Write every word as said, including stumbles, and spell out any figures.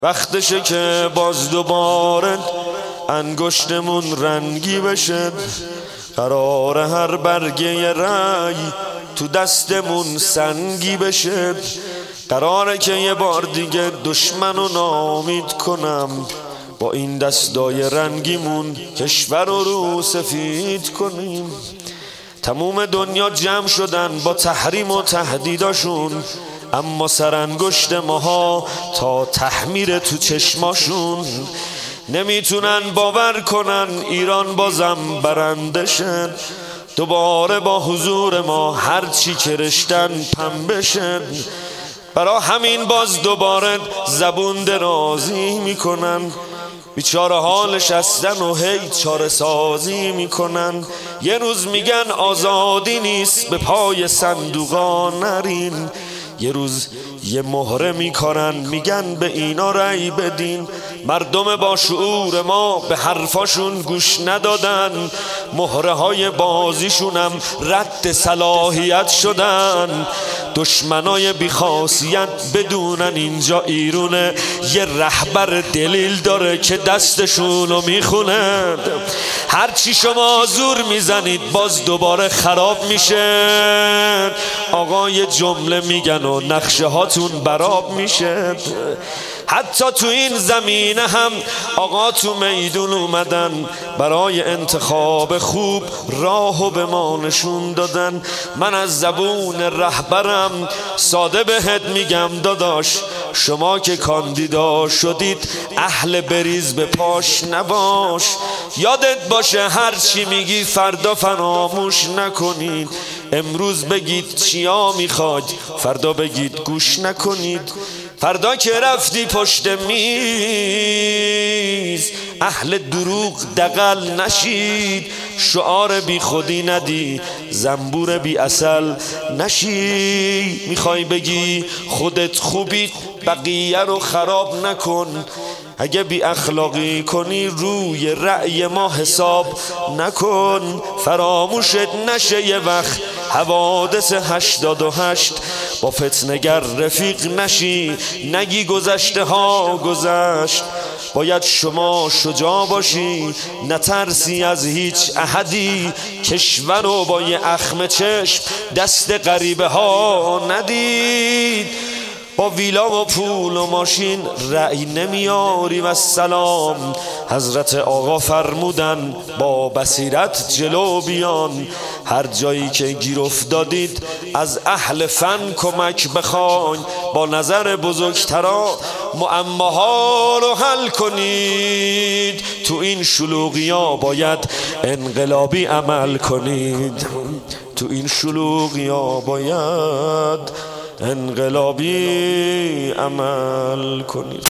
وقتشه که باز دوباره انگشتمون رنگی بشه، قرار هر برگه رای تو دستمون سنگی بشه، قراره که یه بار دیگه دشمنو نامید کنم، با این دستای رنگیمون کشور رو رو سفید کنیم. تموم دنیا جمع شدن با تحریم و تهدیداشون، اما سرانگشت ماها تا تحمیر تو چشماشون. نمیتونن باور کنن ایران بازم برنده شد، دوباره با حضور ما هرچی که رشتن پنبه شد. برا همین باز دوباره زبون درازی میکنن، بیچاره حالش هستن و هی چاره سازی میکنن. یه روز میگن آزادی نیست به پای صندوقا نرین، یه روز یه مهره میکنن میگن به اینا رأی بدین. مردم با شعور ما به حرفاشون گوش ندادن، مهره های بازیشونم رد صلاحیت شدن. دشمنای بیخاصیت بدونن اینجا ایرونه، یه رهبر دلیل داره که دستشونو میخونه. هرچی شما زور میزنید باز دوباره خراب میشه، آقای جمله میگن و نقشه هاتون براب میشه. حتی تو این زمینه هم آقا تو میدون اومدن، برای انتخاب خوب راهو به ما نشون دادن. من از زبون رهبرم ساده بهت میگم داداش، شما که کاندیدا شدید اهل بریز به پاش نباش. یادت باشه هر چی میگی فردا فراموش نکنید. امروز بگید چیا میخواد، فردا بگید گوش نکنید. فردا که رفتی پشت میز اهل دروغ دغل نشید، شعار بی خودی ندی زنبور بی اصل نشی. میخوای بگی خودت خوبی بقیه رو خراب نکن، اگه بی اخلاقی کنی روی رأی ما حساب نکن. فراموشت نشه یه وقت حوادث هشتاد و هشت، با فتنگر رفیق نشی نگی گذشته ها گذشت. باید شما شجاع باشی نترسی از هیچ احدی، کشور رو با یه اخم چشم دست غریبه ها ندید. با ویلا و پول و ماشین رأی نمیاری و سلام، حضرت آقا فرمودن با بصیرت جلو بیان. هر جایی که گیر افتادید از اهل فن کمک بخواین، با نظر بزرگترا معماها رو حل کنید. تو این شلوغیا باید انقلابی عمل کنید، تو این شلوغیا باید انقلابی عمل کنید.